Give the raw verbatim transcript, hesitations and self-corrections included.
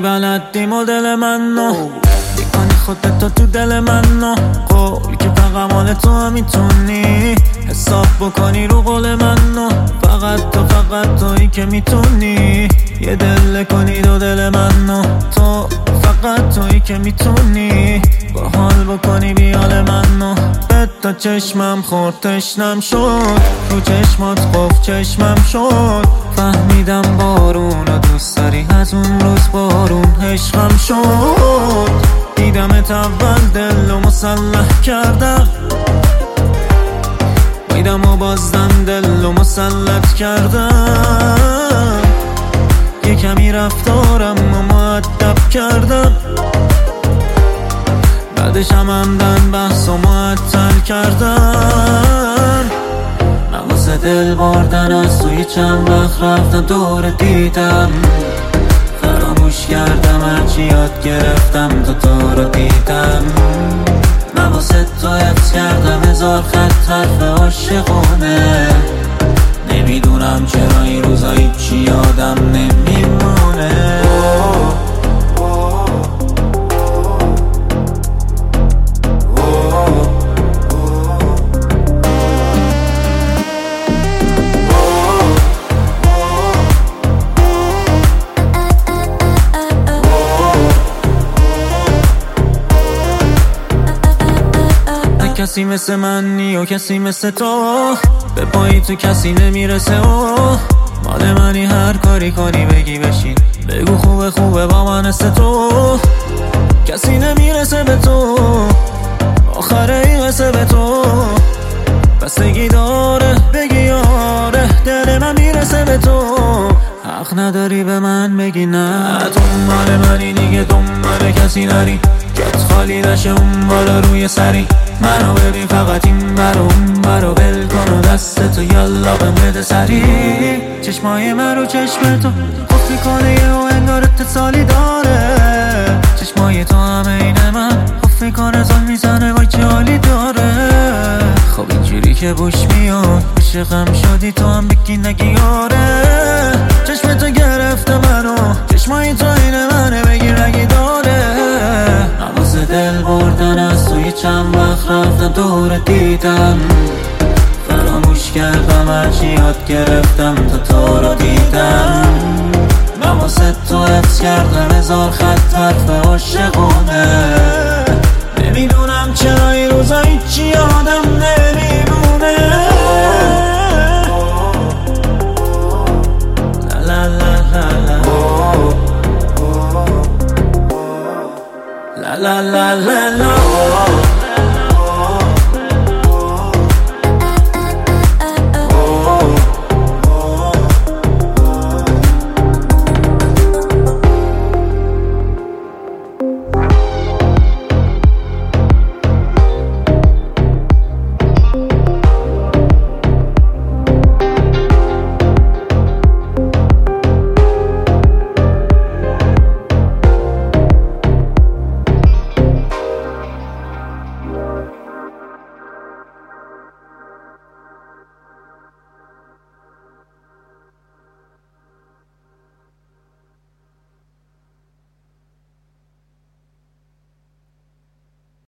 بلدی مدل منو میکنی خودتو تو دل منو قول که فقط مال تو هم میتونی حساب بکنی رو قول منو فقط تو فقط تویی که میتونی یه دل کنی دو دل منو تو فقط تویی که میتونی با حال بکنی بیال منو به تا چشمم خورد تشنم شد رو چشمات قفل چشمم شد فهمیدم بارون رو دوست داری از اون روز بارون عشقم شد دیدمت اول دل و مسلح کردم میدم و بازدم دل و مسلط کردم یه کمی رفتارم و مؤدب کردم بعدش هم همدن بحث و معطل کردم من واسه دل بردن از توی چند وقت رفتم دور دیدم فراموش کردم هرچی یاد گرفتم تا تو رو دیدم من واسه تو حفظ کردم هزار خط حرف عاشقونه نمیدونم چرا این روزا هیچی یادم نمیمونه کسی مثل منی و کسی مثل تو به پایی تو کسی نمیرسه و مال منی هر کاری کنی بگی بشین بگو خوبه خوبه با من است تو کسی نمیرسه به تو آخره این قصه به تو بستگی داره بگی آره دل من میرسه به تو حق نداری به من بگی نه تو مال منی دیگه دنبال کسی نری جات خالی نشه اون بالا روی سری منو ببین فقط این برو اون برو بل کن و دست تو یالا بهم بده سری چشمای من رو چشم تو خفی کنه و انگار اتصالی داره چشمای تو همه اینه من خفی کنه زل میزنه وای چه حالی داره خب اینجوری که بوش میاد عاشقم شدی تو هم بگی نگی آره چشم تو گرفته منو چشمای تو اینه منه بگی رگی داره نواز دل بردن از توی چند وقت رفتم دور دیدم فراموش کردم هرچی یاد گرفتم تا تو رو دیدم من واسه تو حفظ کردم هزار خط حرف عاشقونه نمیدونم چرا این روزا هیچی یادم نمیمونه لا لا لا لا لا لا لا لا لا